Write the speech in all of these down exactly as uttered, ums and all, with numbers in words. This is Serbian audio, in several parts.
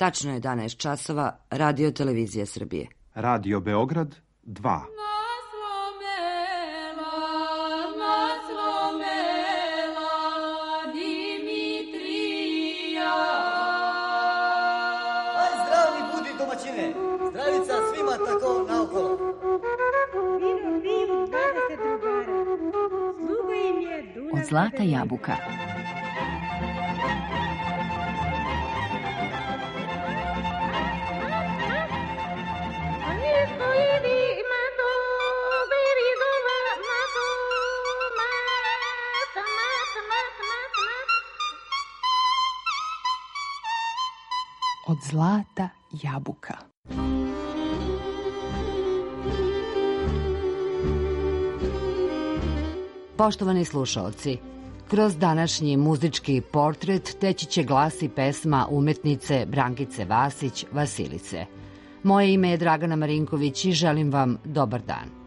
Tačno je jedanaest časova, Radio Televizija Srbije. Radio Beograd dva. Zdravica svima tako naokolo. Vidim, vidim, dvadeset drugara. Sluga im je Dunav. Od zlata jabuka. Od zlata jabuka. Poštovani slušaoci, kroz današnji muzički portret teći će glas i pesma umetnice Brankice Vasić Vasilice. Moje ime je Dragana Marinković i želim vam dobar dan.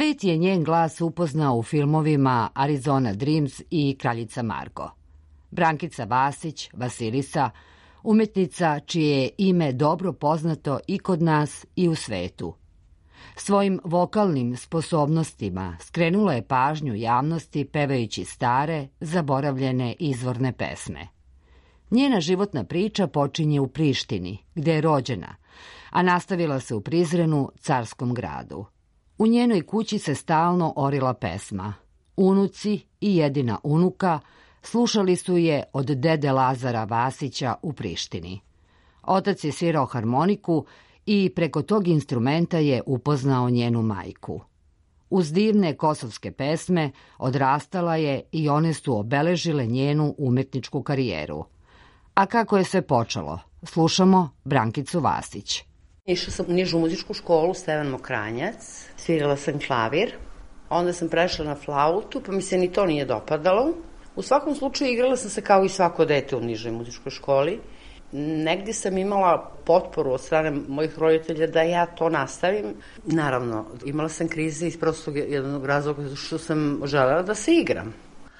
Svet je njen glas upoznao u filmovima Arizona Dreams i Kraljica Margo. Brankica Vasić, Vasilisa, umetnica čije je ime dobro poznato i kod nas i u svetu. Svojim vokalnim sposobnostima skrenula je pažnju javnosti pevajući stare, zaboravljene izvorne pesme. Njena životna priča počinje u Prištini, gde je rođena, a nastavila se u Prizrenu, carskom gradu. U njenoj kući se stalno orila pesma. Unuci i jedina unuka slušali su je od dede Lazara Vasića u Prištini. Otac je svirao harmoniku i preko tog instrumenta je upoznao njenu majku. Uz divne kosovske pesme odrastala je i one su obeležile njenu umetničku karijeru. A kako je sve počelo? Slušamo Brankicu Vasić. Išla sam u nižu muzičku školu Stevan Mokranjac, svirala sam klavir, onda sam prešla na flautu, pa mi se ni to nije dopadalo. U svakom slučaju igrala sam se kao i svako dete u nižoj muzičkoj školi. Negdje sam imala potporu od strane mojih roditelja da ja to nastavim. Naravno, imala sam krize iz prostog jednog razloga što sam želela da se igram.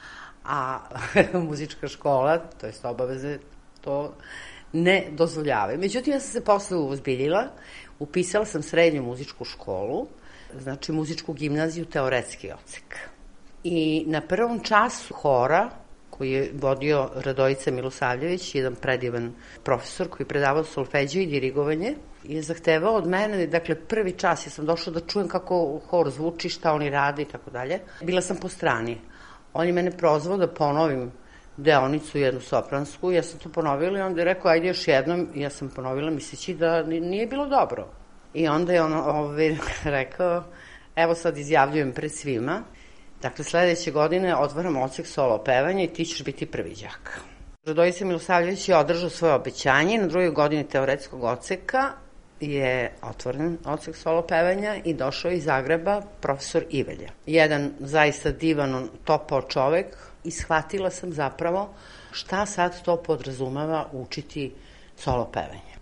A muzička škola, to jest obaveze, to ne dozvoljavaju. Međutim, ja sam se posle ozbiljila, upisala sam srednju muzičku školu, znači muzičku gimnaziju, teoretski odsek. I na prvom času hora, koji je vodio Radojica Milosavljević, jedan predivan profesor koji je predavao solfeđiju i dirigovanje, je zahtevao od mene, dakle prvi čas ja sam došla da čujem kako hor zvuči, šta oni rade i tako dalje. Bila sam po strani. On je mene prozvao da ponovim deonicu jednu sopransku, ja sam to ponovila i onda je rekao ajde još jednom, ja sam ponovila misleći da nije bilo dobro. I onda je on ovaj, rekao, evo sad izjavljujem pred svima, dakle sledeće godine otvaram odsek solo pevanja i ti ćeš biti prvi đak. Radojica Milosavljević je održao svoje obećanje, na drugoj godini teoretskog odseka je otvoren odsek solo pevanja i došao iz Zagreba profesor Ivelja. Jedan zaista divan, topao čovek i shvatila sam zapravo šta sad to podrazumeva učiti solo pevanje.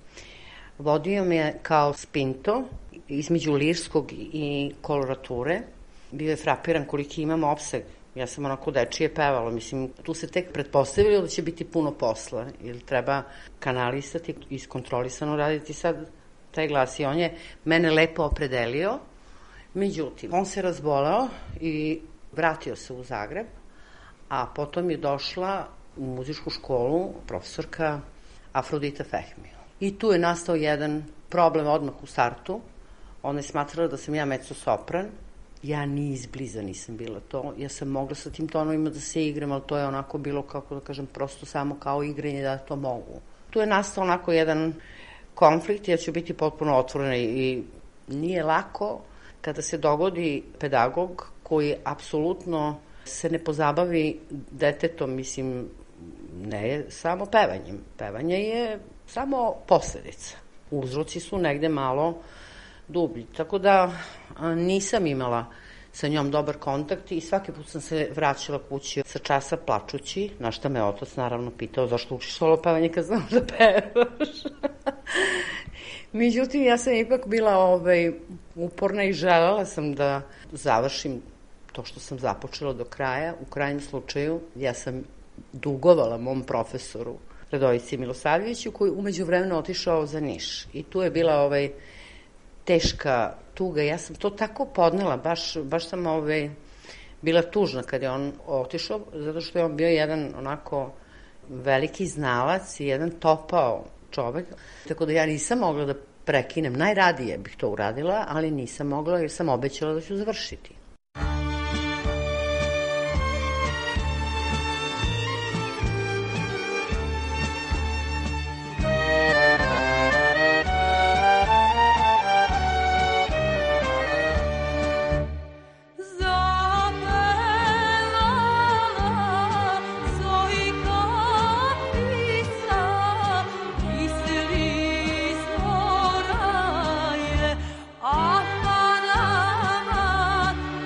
Vodio me je kao spinto između lirskog i kolorature. Bio je frapiran koliki imam opseg. Ja sam onako dečije pevala. Mislim, tu se tek pretpostavilo da će biti puno posla. Ili treba kanalisati, iskontrolisano raditi sad taj glas. I on je mene lepo opredelio. Međutim, on se razboleo i vratio se u Zagreb. A potom je došla u muzičku školu profesorka Afrodita Fehmi. I tu je nastao jedan problem odmah u startu. Ona je smatrala da sam ja mezzo-sopran. Ja ni izbliza nisam bila to. Ja sam mogla sa tim tonovima da se igram, ali to je onako bilo, kako da kažem, prosto samo kao igranje da to mogu. Tu je nastao onako jedan konflikt, ja ću biti potpuno otvorena i nije lako kada se dogodi pedagog koji apsolutno se ne pozabavi detetom, mislim, ne je samo pevanjem. Pevanje je samo posledica. Uzroci su negde malo dublji. Tako da nisam imala sa njom dobar kontakt i svaki put sam se vraćala kući sa časa plačući, na šta me otac naravno pitao zašto učiš solo pevanje kad znam da pevaš. Međutim, ja sam ipak bila ovaj, uporna i želela sam da završim to što sam započela do kraja. U krajnjem slučaju ja sam dugovala mom profesoru Radojici Milosavljeviću koji umeđu vremenu otišao za Niš. I tu je bila ovaj, teška tuga. Ja sam to tako podnela, baš, baš sam ovaj, bila tužna kad je on otišao, zato što je on bio jedan onako veliki znalac i jedan topao čovek. Tako da ja nisam mogla da prekinem. Najradije bih to uradila, ali nisam mogla jer sam obećala da ću završiti. Ah,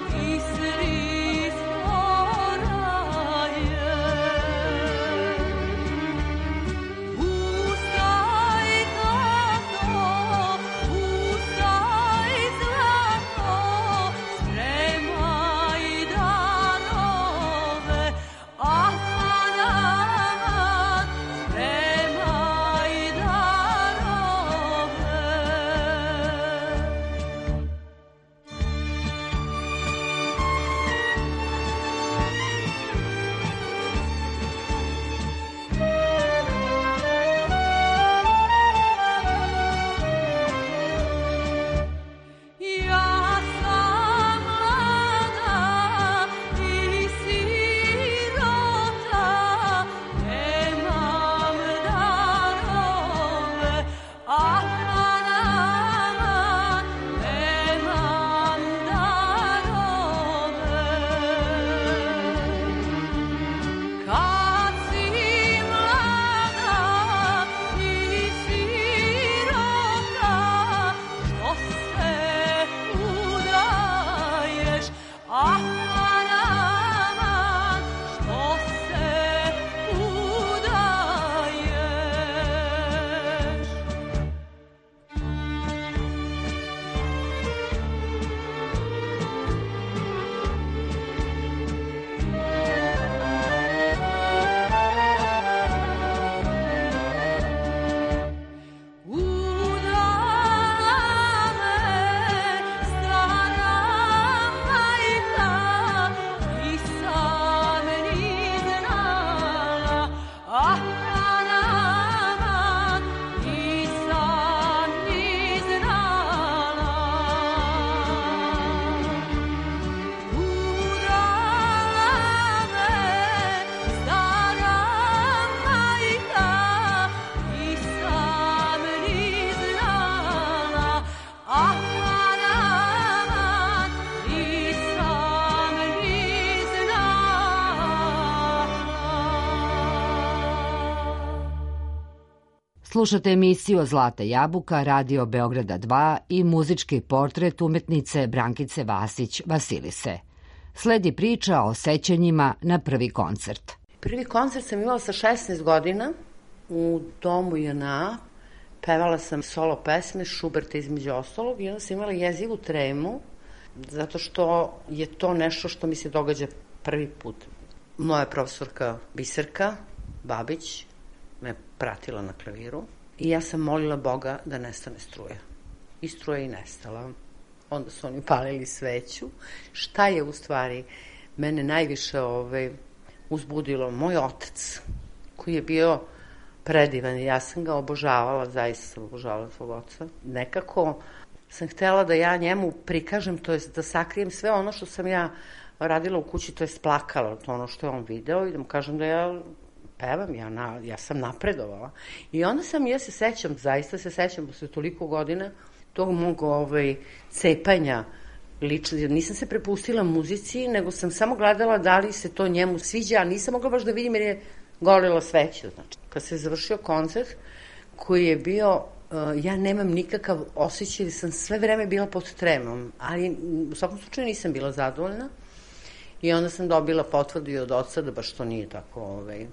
Slušate emisiju Zlata jabuka, Radio Beograda dva i muzički portret umetnice Brankice Vasić Vasilise. Sledi priča o sećanjima na prvi koncert. Prvi koncert sam imala sa šesnaest godina u domu J N A. Pevala sam solo pesme Šuberta između ostalog i onda sam imala jezivu tremu zato što je to nešto što mi se događa prvi put. Moja profesorka Biserka Babić me pratila na klaviru i ja sam molila Boga da nestane struja. I struja i nestala. Onda su oni palili sveću. Šta je u stvari mene najviše ovaj, uzbudilo? Moj otac, koji je bio predivan i ja sam ga obožavala, zaista sam obožavala svog oca. Nekako sam htela da ja njemu prikažem, to jest da sakrijem sve ono što sam ja radila u kući, to jest plakala, to ono što je on video i da mu kažem da ja pevam, ja, na, ja sam napredovala. I onda sam, ja se sećam, zaista se sećam, posle toliko godina, tog mog ovaj, cepanja lično, nisam se prepustila muzici, nego sam samo gledala da li se to njemu sviđa, a nisam mogla baš da vidim jer je golila sveće. Znači, kad se završio koncert, koji je bio, uh, ja nemam nikakav osjećaj, sam sve vreme bila pod tremom, ali u svakom slučaju nisam bila zadovoljna. I onda sam dobila potvrdu i od oca da baš to nije tako, ovaj,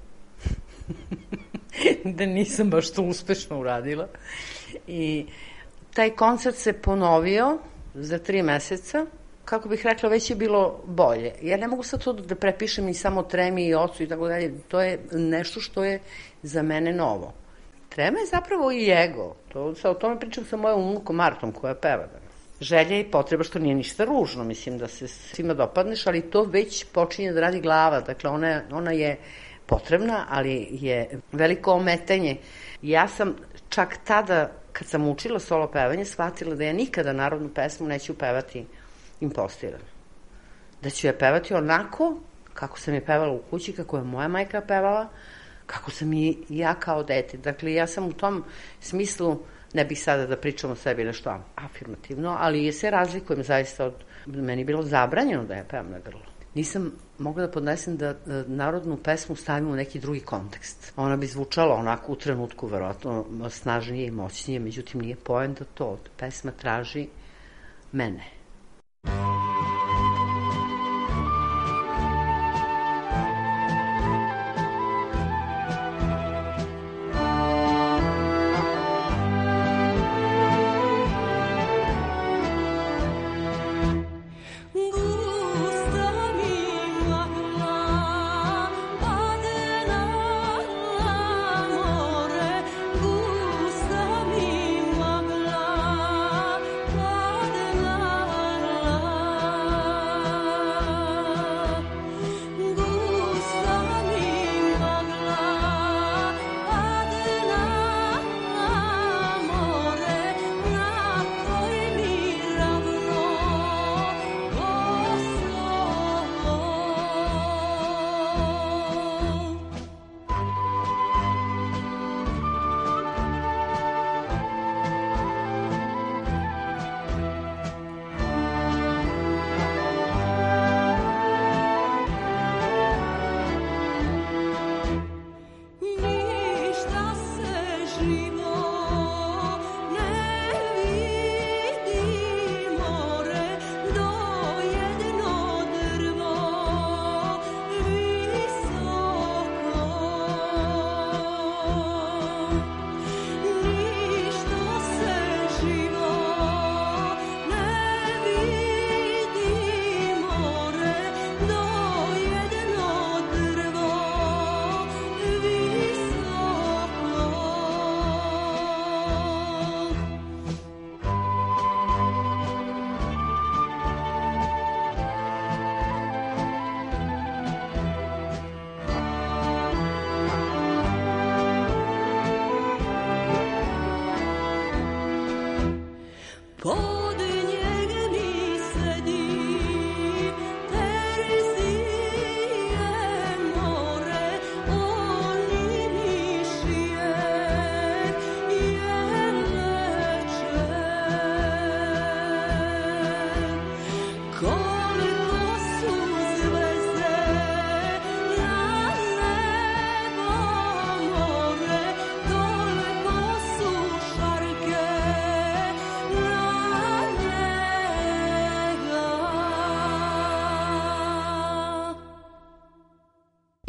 da nisam baš to uspešno uradila. I taj koncert se ponovio za tri meseca, kako bih rekla, već je bilo bolje. Ja ne mogu sad to da prepišem ni samo tremi i ocu i tako dalje, to je nešto što je za mene novo. Trema je zapravo i ego, to, sa, o tome pričam sa mojom unukom Martom koja peva danas. Želja i potreba, što nije ništa ružno, mislim da se svima dopadneš, ali to već počinje da radi glava, dakle ona, ona je potrebna, ali je veliko ometanje. Ja sam čak tada, kad sam učila solo pevanje, shvatila da ja nikada narodnu pesmu neću pevati impostirano. Da ću je pevati onako kako sam je pevala u kući, kako je moja majka pevala, kako sam i ja kao dete. Dakle, ja sam u tom smislu, ne bih sada da pričam o sebi nešto afirmativno, ali je se razlikujem zaista od, meni je bilo zabranjeno da je pevam na grlo. Nisam mogla da podnesem da narodnu pesmu stavim u neki drugi kontekst. Ona bi zvučala onako u trenutku, verovatno, snažnije i moćnije, međutim nije poenta to. Pesma traži mene.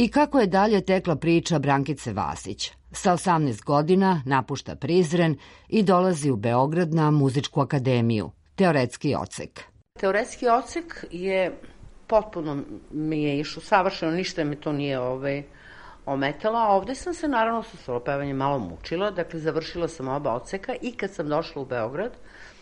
I kako je dalje tekla priča Brankice Vasić. Sa osamnaest godina napušta Prizren i dolazi u Beograd na muzičku akademiju, teoretski odsek. Teoretski odsek je potpuno mi je išao savršeno, ništa me to nije ovaj, ometalo, a ovde sam se naravno sa solopevanjem malo mučila, dakle završila sam oba odseka i kad sam došla u Beograd,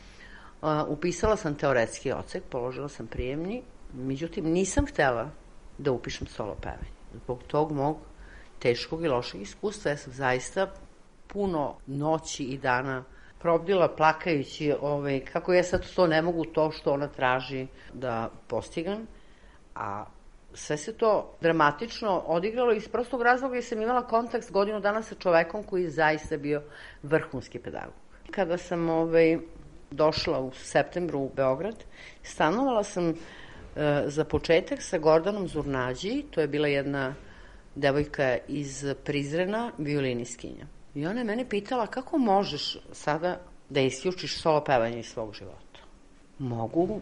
uh, upisala sam teoretski odsek, položila sam prijemni, međutim nisam htela da upišem solopevanje. Zbog tog mog teškog i lošeg iskustva, ja sam zaista puno noći i dana probdila plakajući ovaj, kako ja sad to ne mogu, to što ona traži da postignem, a sve se to dramatično odigralo iz prostog razloga jer sam imala kontakt godinu dana sa čovekom koji je zaista bio vrhunski pedagog. Kada sam ovaj, došla u septembru u Beograd, stanovala sam e, za početak sa Gordanom Zurnađi, to je bila jedna devojka iz Prizrena, violinistkinja. I ona je mene pitala kako možeš sada da isključiš solo pevanje iz svog života. Mogu,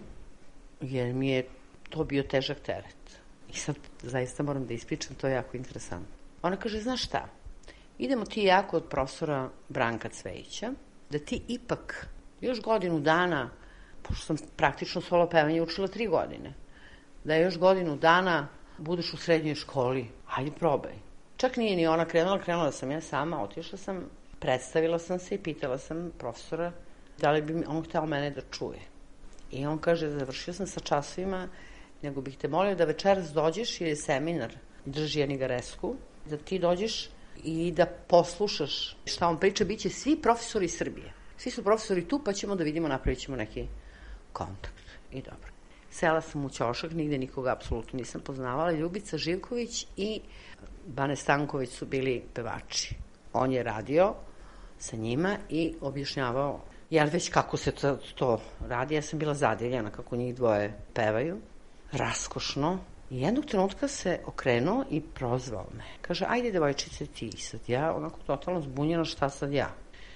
jer mi je to bio težak teret. I sad zaista moram da ispričam, to je jako interesantno. Ona kaže, znaš šta, idemo ti i ja kod profesora Branka Cvejića, da ti ipak još godinu dana, pošto sam praktično solo pevanje učila tri godine, da još godinu dana budeš u srednjoj školi, hajde probaj. Čak nije ni ona krenula, krenula sam ja sama, otišla sam, predstavila sam se i pitala sam profesora da li bi on hteo mene da čuje. I on kaže, završio sam sa časovima, nego bih te molio da večeras dođeš, jer je seminar drži Enigaresku, da ti dođeš i da poslušaš šta on priča, bit će svi profesori iz Srbije. Svi su profesori tu, pa ćemo da vidimo, napravit ćemo neki kontakt. I dobro. Sela sam u ćošak, nigde nikoga apsolutno nisam poznavala. Ljubica Živković i Bane Stanković su bili pevači. On je radio sa njima i objašnjavao, jel već kako se to, to radi. Ja sam bila zadivljena kako njih dvoje pevaju. Raskošno. I jednog trenutka se okrenuo i prozvao me. Kaže, ajde devojčice ti. Sad ja onako totalno zbunjena, šta sad ja?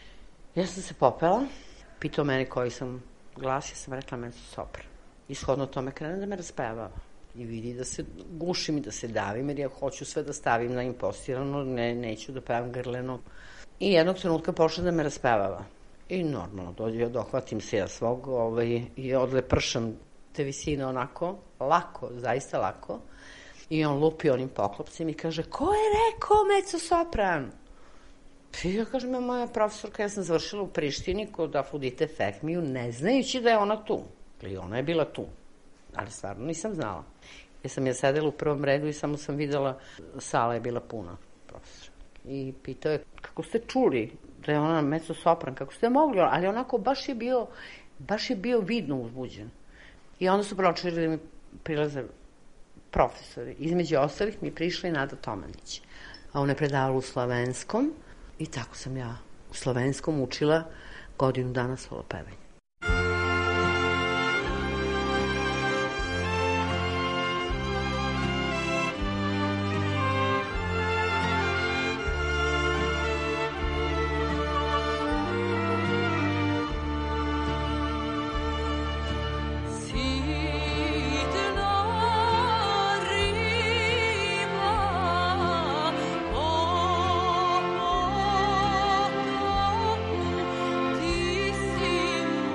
Ja sam se popela, pitao mene koji sam glas, ja sam rekla mezzo sopran. Ishodno tome krene da me raspevava. I vidi da se gušim i da se davim, jer ja hoću sve da stavim na impostirano, ne, neću da pevam grleno. I jednog trenutka počne da me raspevava. I normalno, dođe, dohvatim se ja svog ovaj, i odlepršam te visine onako, lako, zaista lako. I on lupi onim poklopcem i kaže, ko je rekao mezzo sopran? I ja kažem, moja profesorka, ja sam završila u Prištini kod Afrodite Fehmiju, ne znajući da je ona tu. I ona je bila tu, ali stvarno nisam znala. Jer sam ja sedela u prvom redu i samo sam videla, sala je bila puna profesora. I pitao je, kako ste čuli da je ona mezzo sopran, kako ste mogli, ali onako baš je bio, baš je bio vidno uzbuđen. I onda su počeli da mi prilaze profesori. Između ostalih mi prišla i Nada Tomanić. A ona je predavala u slovenskom i tako sam ja u slovenskom učila godinu dana solo pevanje. Ti si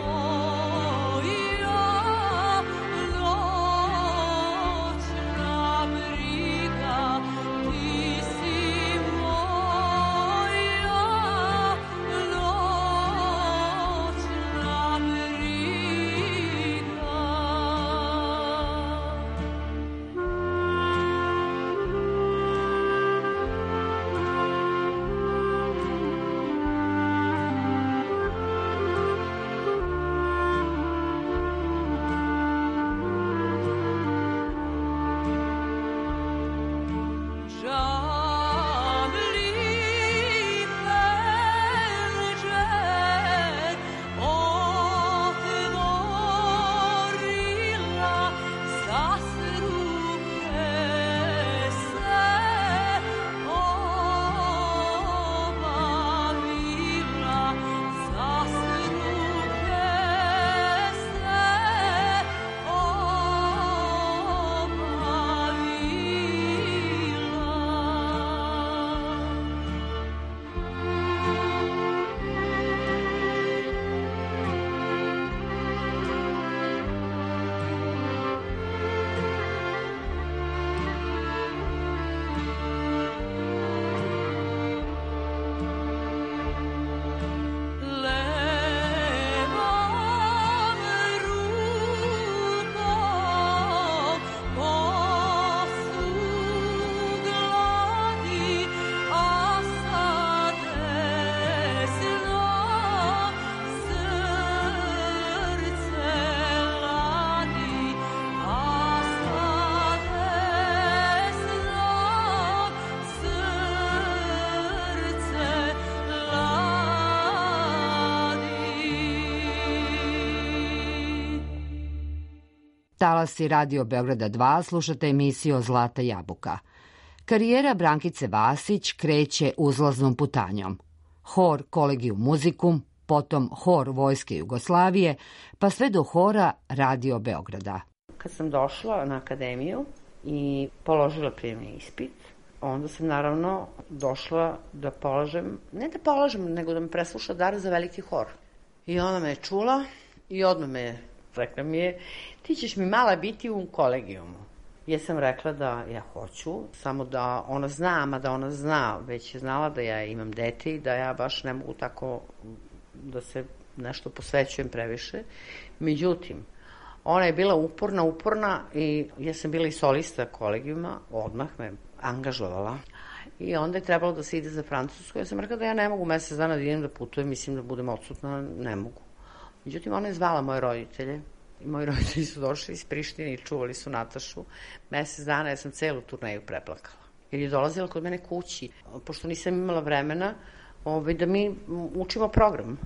Talasi Radio Beograda dva, slušate emisiju Zlata jabuka. Karijera Brankice Vasić kreće uzlaznom putanjom. Hor Kolegium Musicum, potom hor Vojske Jugoslavije, pa sve do hora Radio Beograda. Kad sam došla na akademiju i položila prijemni ispit, onda sam naravno došla da polažem, ne da polažem, nego da me presluša dar za veliki hor. I ona me je čula i odmah me je, rekla mi je, ti ćeš mi mala biti u kolegijumu. Ja sam rekla da ja hoću, samo da ona zna, a da ona zna, već je znala da ja imam dete i da ja baš ne mogu tako da se nešto posvećujem previše. Međutim, ona je bila uporna, uporna i ja sam bila i solista kolegijuma, odmah me angažovala. I onda je trebalo da se ide za Francusku. Ja sam rekla da ja ne mogu mesec dana da idem da putujem, mislim da budem odsutna, ne mogu. Međutim, ona je zvala moje roditelje i moji roditelji su došli iz Prištine i čuvali su Natašu. Mesec dana ja sam celu turneju preplakala. Jer je dolazila kod mene kući, pošto nisam imala vremena ovaj, da mi učimo program.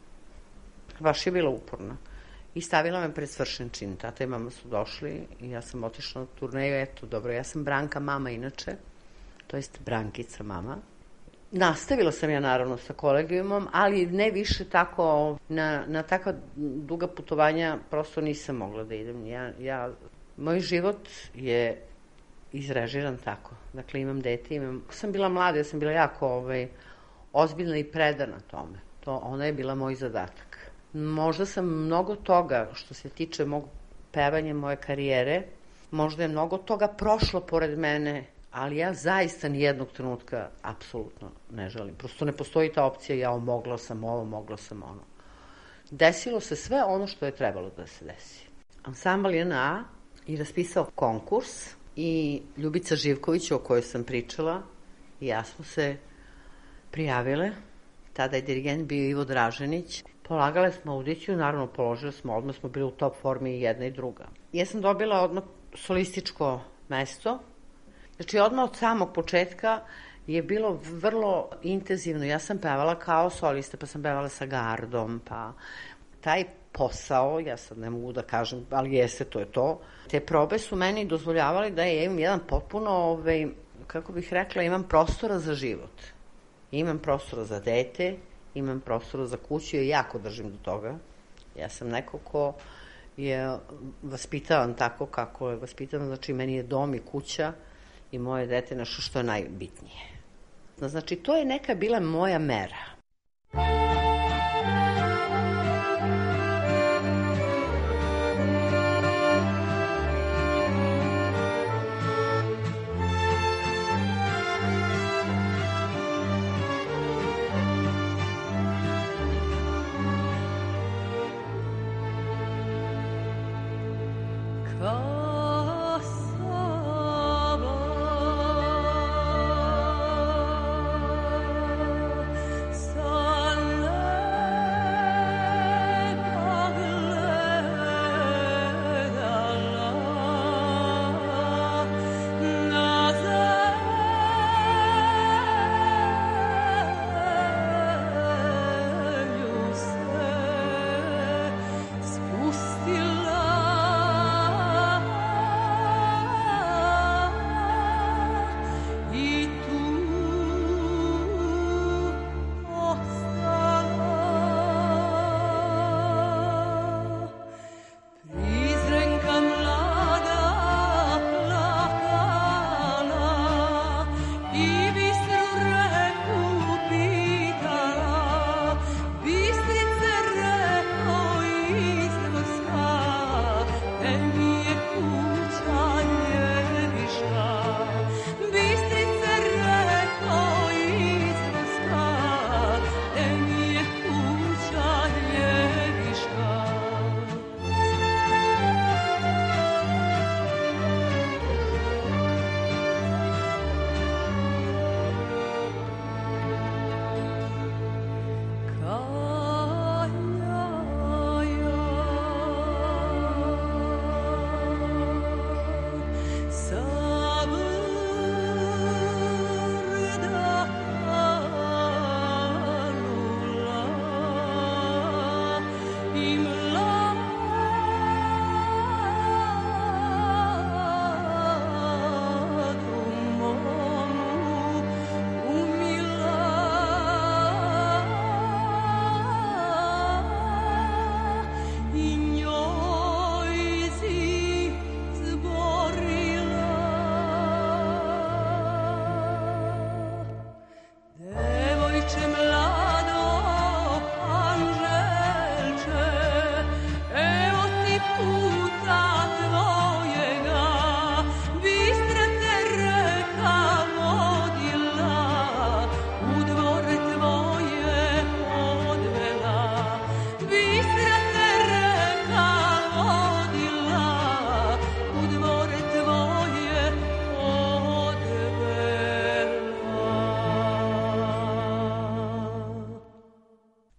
Baš je bila uporna. I stavila me pred svršen čin. Tata i mama su došli i ja sam otišla na turneju. Eto, dobro, ja sam Branka mama inače, to jest Brankica mama. Nastavila sam ja naravno sa kolegijumom, ali ne više tako, na, na takva duga putovanja prosto nisam mogla da idem. Ja, ja, moj život je izrežiran tako. Dakle, imam dete, imam... Sam bila mlada, ja sam bila jako ovaj, ozbiljna i predana tome. To, ona je bila moj zadatak. Možda sam mnogo toga, što se tiče mog pevanja, moje karijere, možda je mnogo toga prošlo pored mene, ali ja zaista nijednog trenutka apsolutno ne želim. Prosto ne postoji ta opcija, ja mogla sam ovo, mogla sam ono. Desilo se sve ono što je trebalo da se desi. Ansambl J N A je raspisao konkurs i Ljubica Živković, o kojoj sam pričala, i ja smo se prijavile. Tada je dirigent bio Ivo Draženić. Polagale smo audiciju, naravno položile smo, odmah smo bili u top formi i jedna i druga. Ja sam dobila odmah solističko mesto. Znači, odmah od samog početka je bilo vrlo intenzivno. Ja sam pevala kao solista, pa sam pevala sa gardom, pa taj posao, ja sad ne mogu da kažem, ali jeste, to je to. Te probe su meni dozvoljavali da ja imam jedan potpuno, ovaj, kako bih rekla, imam prostora za život. Imam prostora za dete, imam prostora za kuću i jako držim do toga. Ja sam neko ko je vaspitavan tako kako je vaspitavan, znači meni je dom i kuća i moje dete nešto što je najbitnije. Znači, to je neka bila moja mera.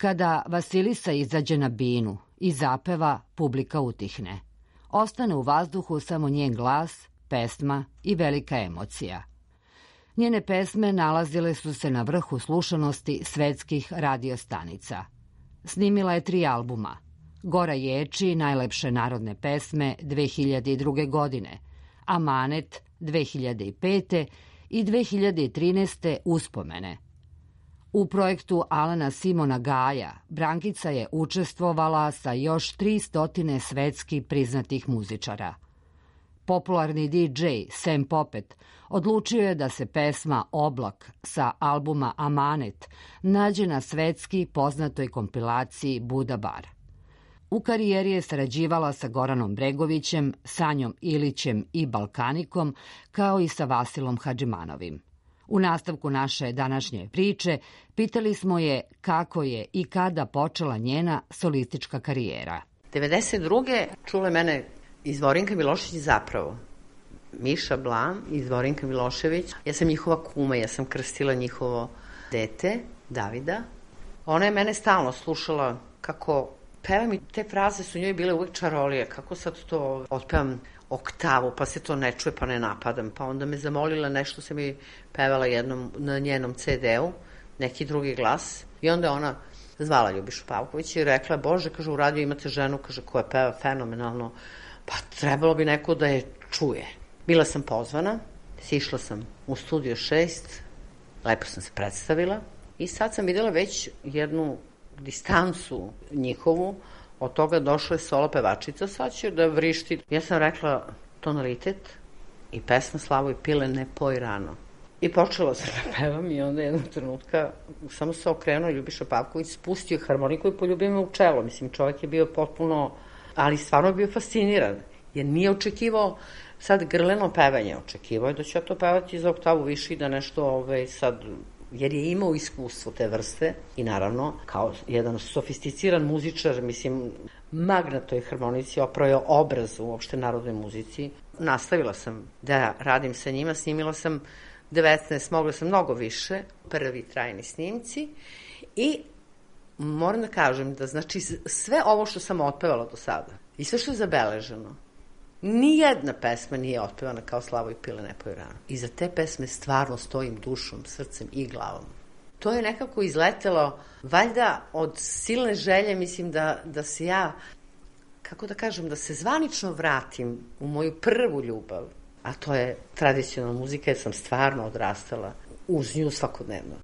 Kada Vasilisa izađe na binu i zapeva, publika utihne. Ostane u vazduhu samo njen glas, pesma i velika emocija. Njene pesme nalazile su se na vrhu slušanosti svetskih radiostanica. Snimila je tri albuma. Gora ječi, najlepše narodne pesme dve hiljade druge. godine, Amanet dve hiljade pete. i dve hiljade trinaeste. Uspomene. U projektu Alana Simona Gaja Brankica je učestvovala sa još tristotine svetski priznatih muzičara. Popularni D J Sam Popet odlučio je da se pesma Oblak sa albuma Amanet nađe na svetski poznatoj kompilaciji Buda Bar. U karijeri je sarađivala sa Goranom Bregovićem, Sanjom Ilićem i Balkanikom, kao i sa Vasilom Hadžimanovim. U nastavku naše današnje priče pitali smo je kako je i kada počela njena solistička karijera. devedeset druge čule mene iz Vorinka Milošević zapravo. Miša Blam iz Vorinka Milošević. Ja sam njihova kuma, ja sam krstila njihovo dete, Davida. Ona je mene stalno slušala kako pevam i te fraze su njoj bile uvek čarolije. Kako sad to otpevam oktavu, pa se to ne čuje, pa ne napadam. Pa onda me zamolila, nešto se mi pevala jednom na njenom ce de u, neki drugi glas. I onda je ona zvala Ljubišu Pavković i rekla, Bože, kaže, u radiju imate ženu, kaže, koja peva fenomenalno, pa trebalo bi neko da je čuje. Bila sam pozvana, sišla sam u Studio šest, lepo sam se predstavila i sad sam videla već jednu distancu njihovu, od toga došla je solo pevačica, sad će da vrišti. Ja sam rekla tonalitet i pesma Slavoj Pile Ne poj rano. I počela sam da pevam i onda jednog trenutka samo se okrenuo Ljubiša Pavković, spustio harmoniku i poljubio me u čelo. Mislim, čovjek je bio potpuno, ali stvarno je bio fasciniran, jer nije očekivao sad grleno pevanje, očekivao je da ću ja to pevati za oktavu više i da nešto ovaj, sad, jer je imao iskustvo te vrste i naravno kao jedan sofisticiran muzičar, mislim, mag na toj harmonici, oprao je obraz u uopšte narodnoj muzici. Nastavila sam da radim sa njima, snimila sam devetnaest, mogla sam mnogo više, prvi trajni snimci i moram da kažem da znači sve ovo što sam otpevala do sada i sve što je zabeleženo, nijedna pesma nije otpevana kao Slavoj Pile Ne poj rano. I za te pesme stvarno stojim dušom, srcem i glavom. To je nekako izletelo, valjda od silne želje, mislim da, da se ja, kako da kažem, da se zvanično vratim u moju prvu ljubav, a to je tradicionalna muzika, jer sam stvarno odrastala uz nju svakodnevno.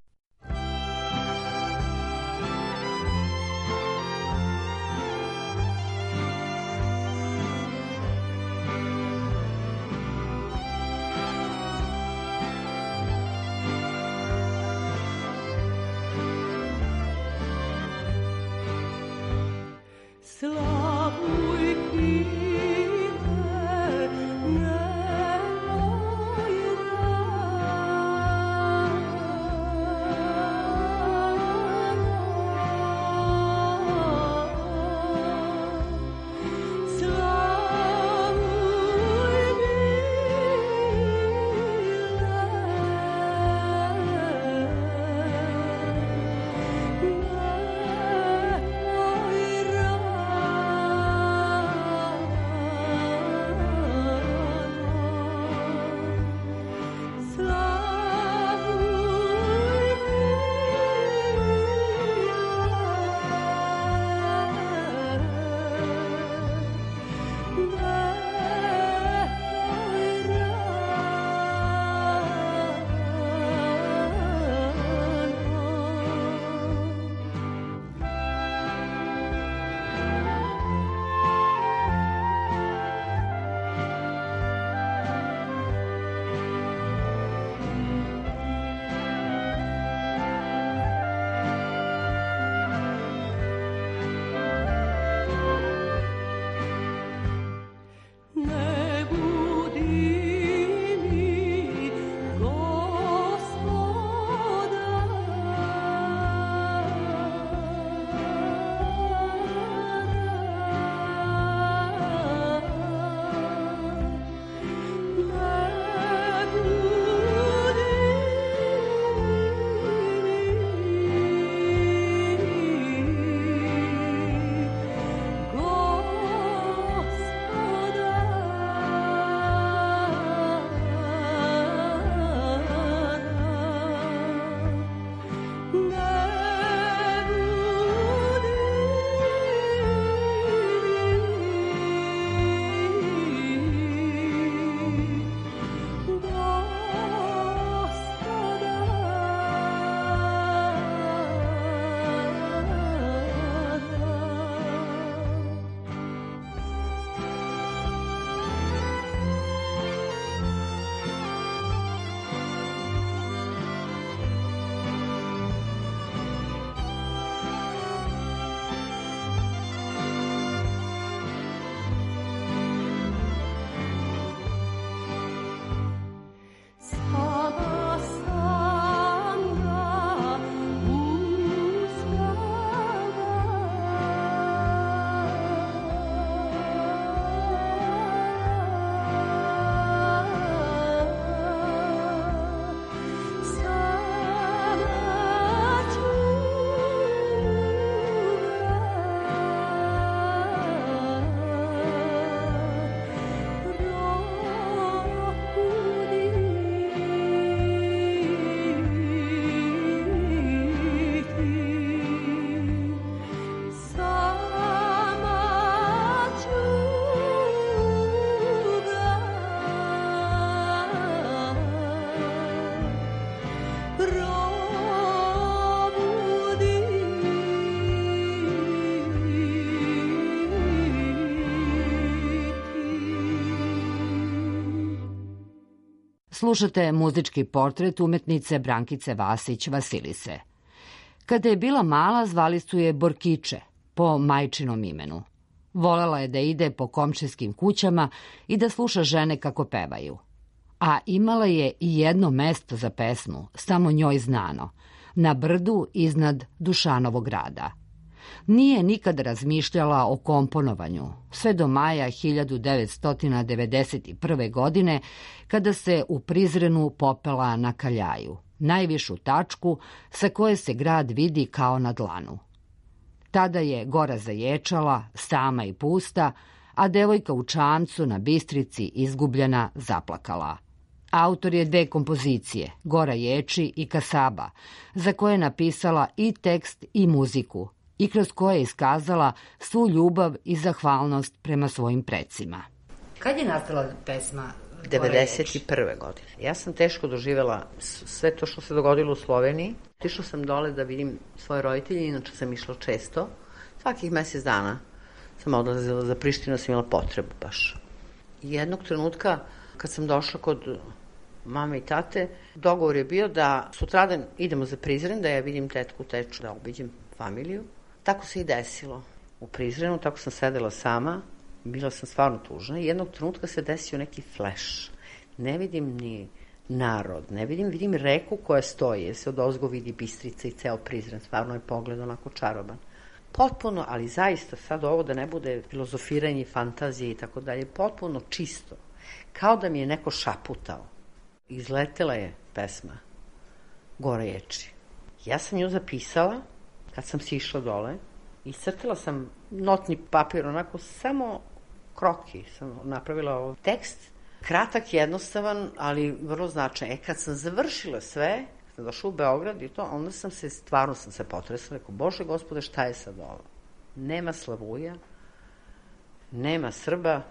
Thank you. Slušate muzički portret umetnice Brankice Vasić Vasilice. Kada je bila mala, zvali su je Borkiče, po majčinom imenu. Volela je da ide po komšijskim kućama i da sluša žene kako pevaju. A imala je i jedno mesto za pesmu, samo njoj znano, na brdu iznad Dušanovog grada. Nije nikada razmišljala o komponovanju, sve do maja hiljadu devetsto devedeset prve. godine, kada se u Prizrenu popela na Kaljaju, najvišu tačku sa koje se grad vidi kao na dlanu. Tada je gora zaječala, sama i pusta, a devojka u čamcu na Bistrici izgubljena zaplakala. Autor je dve kompozicije, Gora ječi i Kasaba, za koje je napisala i tekst i muziku, i kroz koje je iskazala svu ljubav i zahvalnost prema svojim precima. Kad je nastala pesma devedeset prve. godine. Ja sam teško doživjela sve to što se dogodilo u Sloveniji. Išla sam dole da vidim svoje roditelje, inače sam išla često. Svakih mesec dana sam odlazila za Prištinu, sam imala potrebu baš. I jednog trenutka, kad sam došla kod mame i tate, dogovor je bio da sutradan idemo za Prizren, da ja vidim tetku, teču, da obiđem familiju. Tako se i desilo u Prizrenu, tako sam sedela sama, bila sam stvarno tužna i jednog trenutka se desio neki flash. Ne vidim ni narod, ne vidim, vidim reku koja stoji, jer se od ozgo vidi Bistrica i ceo Prizren, stvarno je pogled onako čaroban. Potpuno, ali zaista sad ovo da ne bude filozofiranje, fantazije i tako dalje, potpuno čisto, kao da mi je neko šaputao. Izletela je pesma Gora ječi. Ja sam nju zapisala kad sam si išla dole, iscrtala sam notni papir, onako samo kroki sam napravila ovaj tekst, kratak, jednostavan, ali vrlo značajan. E, kad sam završila sve, kad sam došla u Beograd i to, onda sam se, stvarno sam se potresla, rekao, Bože Gospode, šta je sad ovo? Nema Slavuja, nema Srba,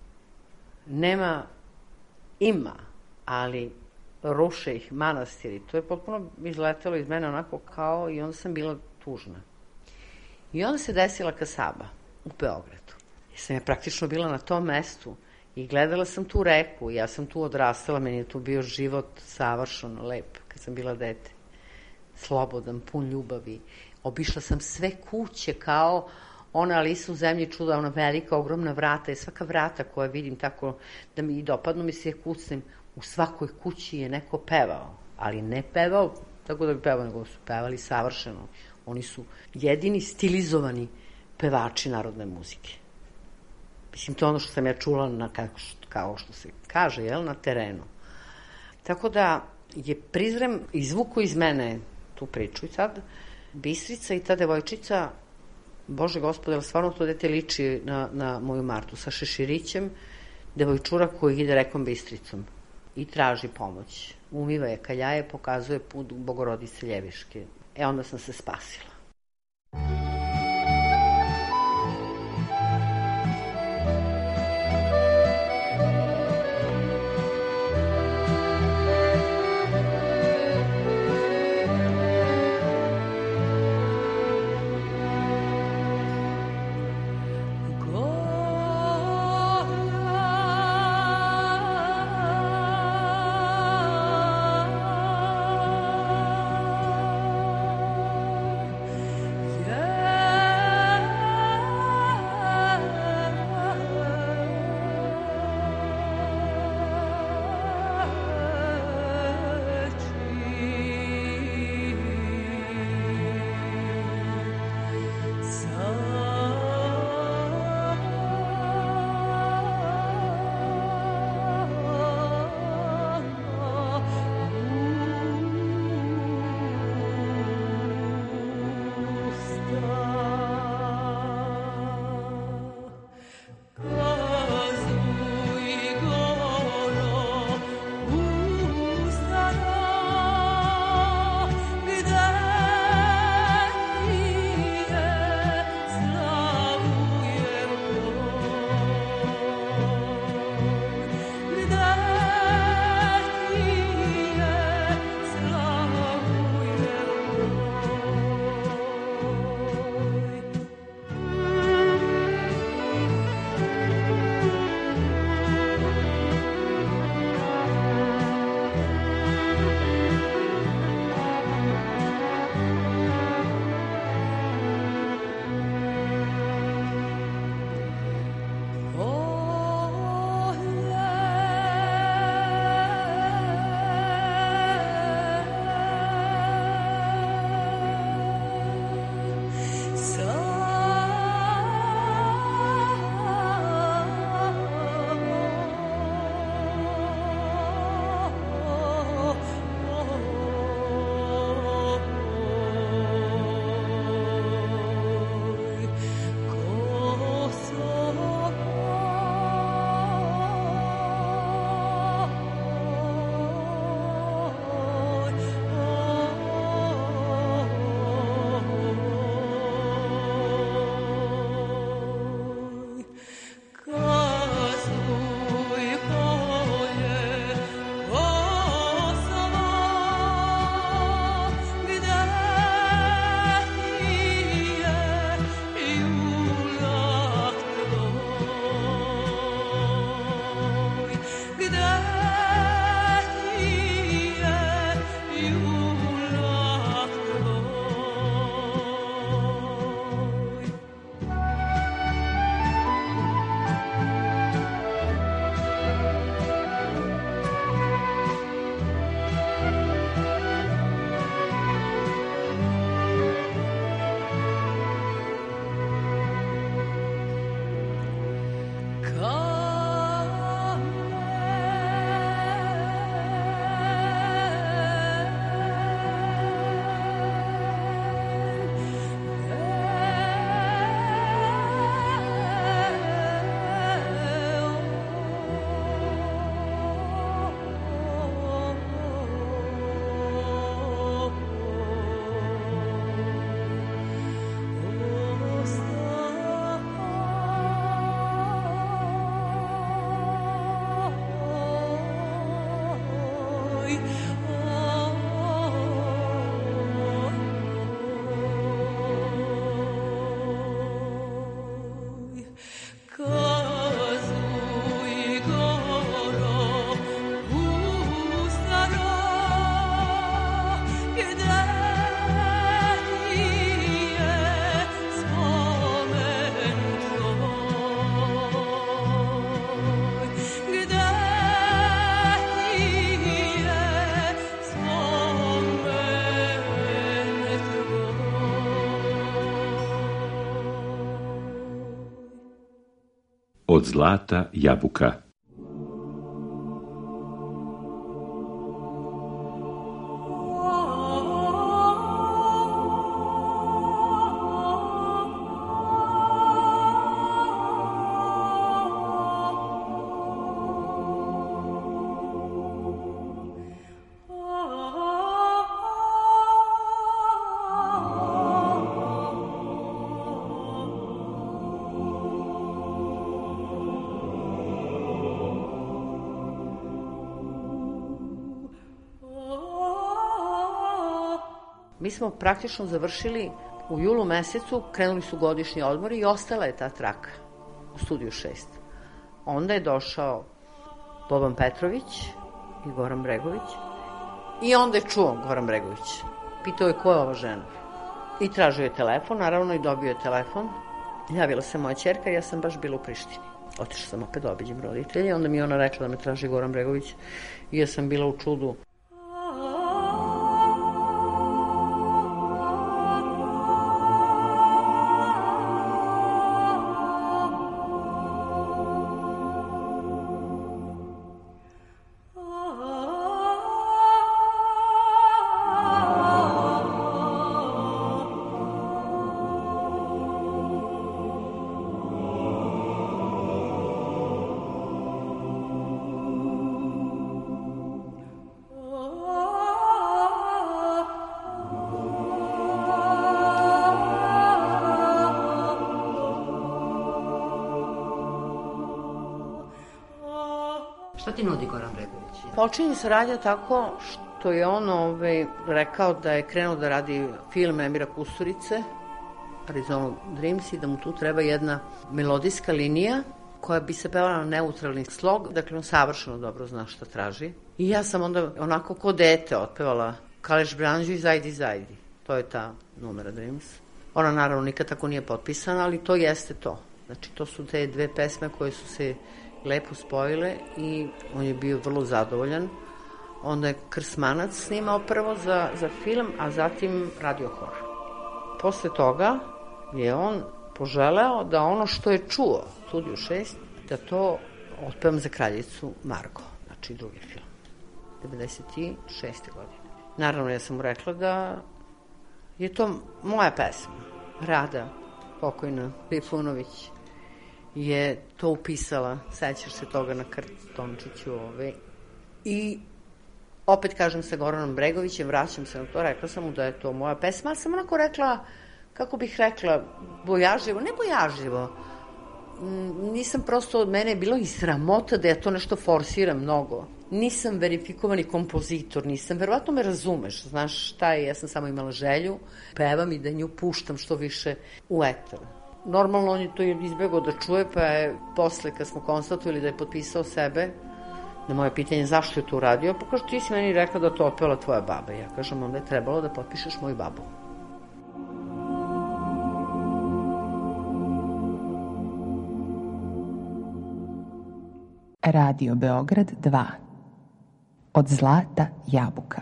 nema, ima, ali ruše ih manastiri. To je potpuno izletelo iz mene onako kao i onda sam bila tužna. I onda se desila Kasaba u Beogradu. Ja sam ja praktično bila na tom mestu i gledala sam tu reku. Ja sam tu odrastala, meni je tu bio život savršeno lep kad sam bila dete. Slobodan, pun ljubavi. Obišla sam sve kuće kao ona Alisa u zemlji čuda, ona velika, ogromna vrata i svaka vrata koja vidim tako da mi i dopadnu mi se je kucnem. U svakoj kući je neko pevao, ali ne pevao tako da bi pevao, nego su pevali savršeno. Oni su jedini stilizovani pevači narodne muzike. Mislim, to je ono što sam ja čula na, kao što se kaže, jel, na terenu. Tako da je Prizren izvuko iz mene tu priču i sad Bistrica i ta devojčica, Bože Gospode, stvarno to dete liči na, na moju Martu sa šeširićem, devojčura koji ide rekom Bistricom i traži pomoć. Umiva je kaljaje, pokazuje put Bogorodice Ljeviške. E, onda sam se spasila. Yeah. Od zlata jabuka. Mi smo praktično završili u julu mesecu, krenuli su godišnji odmori i ostala je ta traka u studiju šest. Onda je došao Boban Petrović i Goran Bregović i onda je čuo Goran Bregović. Pitao je ko je ova žena i tražio je telefon, naravno i dobio je telefon. Javila se moja ćerka i ja sam baš bila u Prištini. Otišla sam opet da obiđem roditelje, onda mi je ona rekla da me traži Goran Bregović i ja sam bila u čudu. Šta ti nudi Goran Bregović? Počinje saradnja tako što je on ovaj, rekao da je krenuo da radi film Emira Kusturice, Arizona Dreams, i da mu tu treba jedna melodijska linija koja bi se pevala na neutralni slog, dakle on savršeno dobro zna šta traži. I ja sam onda onako ko dete otpevala Kaleš Branđu i Zajdi Zajdi. To je ta numera Dreams. Ona naravno nikad tako nije potpisana, ali to jeste to. Znači to su te dve pesme koje su se lepo spojile i on je bio vrlo zadovoljan. Onda je Krsmanac snimao prvo za, za film, a zatim radio hor. Posle toga je on poželeo da ono što je čuo u studiju šest, da to otpevam za kraljicu Margo, znači drugi film, devedeset šeste godine. Naravno, ja sam mu rekla da je to moja pesma. Rada, pokojna Trifunović, je to upisala, sećaš se toga na kartončiću ove. I opet kažem sa Goranom Bregovićem, vraćam se na to, rekla sam mu da je to moja pesma, ali sam onako rekla, kako bih rekla, bojažljivo, ne bojažljivo, nisam prosto, od mene je bilo i sramota da ja to nešto forsiram mnogo. Nisam verifikovani kompozitor, nisam, verovatno me razumeš, znaš šta je, ja sam samo imala želju, pevam i da nju puštam što više u etar. Normalno on je to izbjegao da čuje, pa je posle kad smo konstatovali da je potpisao sebe, na moje pitanje zašto je to uradio, pa kaže ti si meni rekla da to otpela tvoja baba. Ja kažem, onda je trebalo da potpišeš moju babu. Radio Beograd dva. Od zlata jabuka.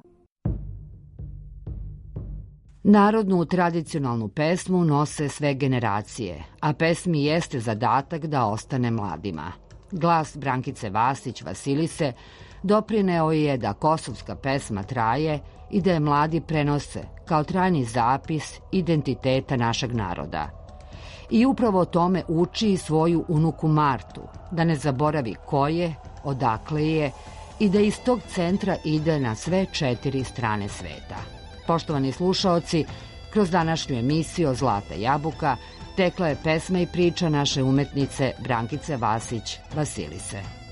Narodnu tradicionalnu pesmu nose sve generacije, a pesmi jeste zadatak da ostane mladima. Glas Brankice Vasić Vasilise doprineo je da kosovska pesma traje i da je mladi prenose kao trajni zapis identiteta našeg naroda. I upravo tome uči i svoju unuku Martu, da ne zaboravi ko je, odakle je i da iz tog centra ide na sve četiri strane sveta. Poštovani slušaoci, kroz današnju emisiju Zlata jabuka tekla je pesma i priča naše umetnice Brankice Vasić Vasilise.